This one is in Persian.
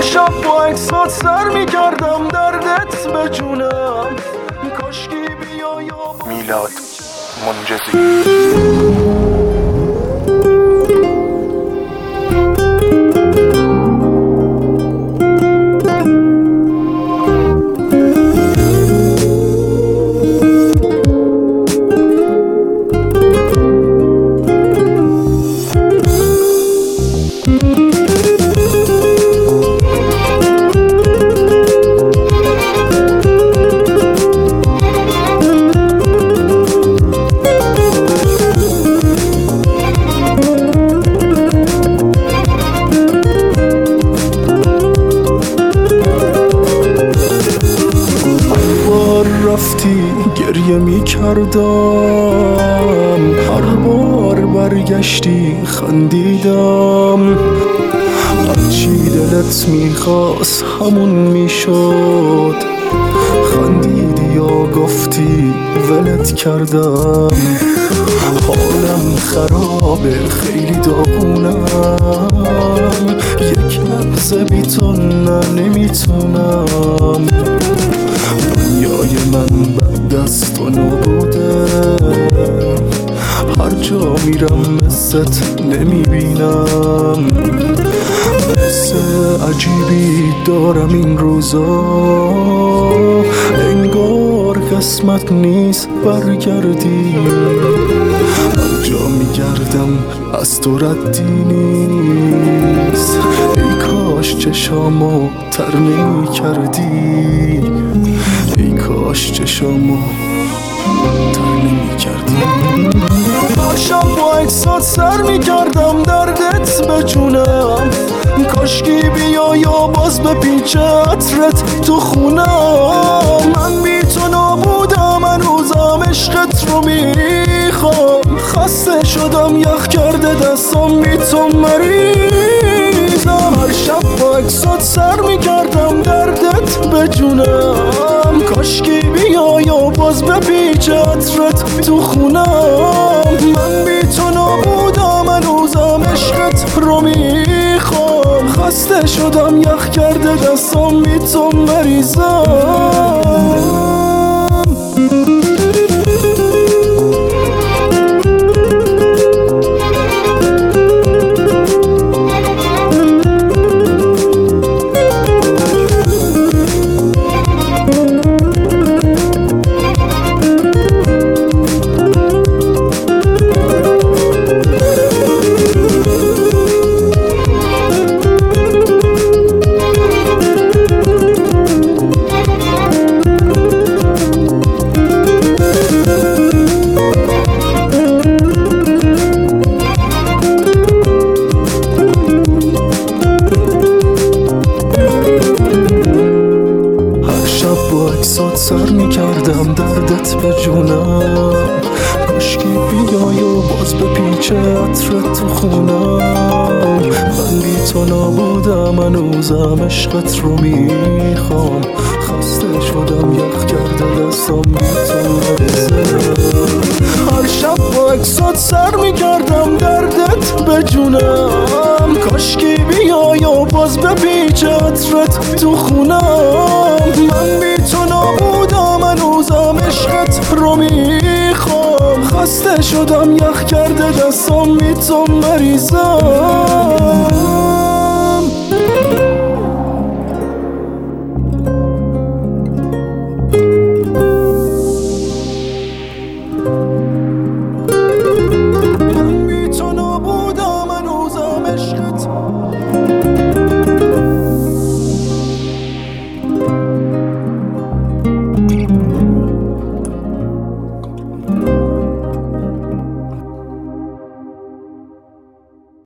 شب با عکسات سر میکردم دردت به جونم، کاشکی بیا یا میلاد منجزی. رفتی گریه می کردم، هر بار برگشتی خندیدم، هرچی دلت میخواست همون میشد، خندیدی یا گفتی ولت کردم. حالم خرابه خیلی داغونم، یک لحظه بی تو نمیتونم، دنیای من بعد از تو نبوده، هر جا میرم مثلت نمیبینم، حس عجیبی دارم این روزا، انگار قسمت نیست برگردی، هر جا میگردم از تو ردی نیست، ای کاش چشامو تر نمی کردی، ای کاش چشامو تر نمی کردی. شب با عکسات سر میکردم دردت به جونم، کاشکی بیا یا باز بپیچه عطرت تو خونم، من بی تو نابودم هنوزم عشقت رو میخوام، خسته شدم یخ کرده دستم بی تو مریضم، هر شب با عکسات سر میکردم دردت به جونم، کاشکی بیا یا باز بپیچه عطرت تو خونم، من بی تو نابودم هنوزم عشقت رو میخوام، خسته شدم یخ کرده دستم بی تو مریضم. سر میکردم دردت به جونم، کاشکی بیای و باز بپیچه عطرت تو خونم، من بی تو نابودم هنوزم عشقت رو میخوام، خسته شدم یخ کرده دستم بی تو مریضم، هر شب با عکسات سر میکردم دردت به جونم، کاشکی بیای و باز بپیچه عطرت تو خونم، من بی تو نابودم هنوزم عشقت رو میخوام، خسته شدم یخ کرده دستم بی تو مریضم. من بی تو نابودم هنوزم عشقت